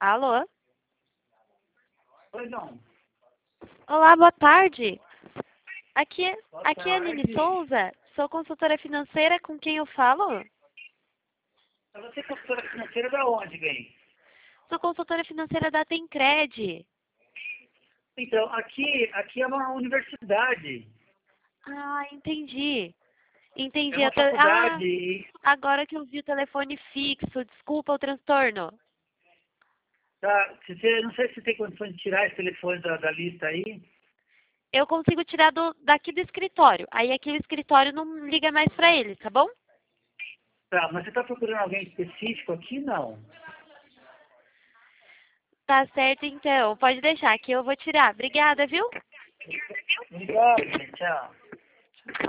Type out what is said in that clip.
Alô? Pois não. Olá, boa tarde. Aqui, Boa aqui é a Aline tarde. Souza, sou consultora financeira, com quem eu falo? Você é consultora financeira da onde, bem? Sou consultora financeira da Tencred. Então, aqui é uma universidade. Ah, entendi. É Entendi. uma faculdade. Agora que eu vi o telefone fixo, desculpa o transtorno. Tá, não sei se você tem condições de tirar esse telefone da lista aí. Eu consigo tirar daqui do escritório. Aí aquele escritório não liga mais pra ele, tá bom? Tá, mas você está procurando alguém específico aqui? Não. Tá certo, então. Pode deixar que eu vou tirar. Obrigada, viu? Obrigado, tchau.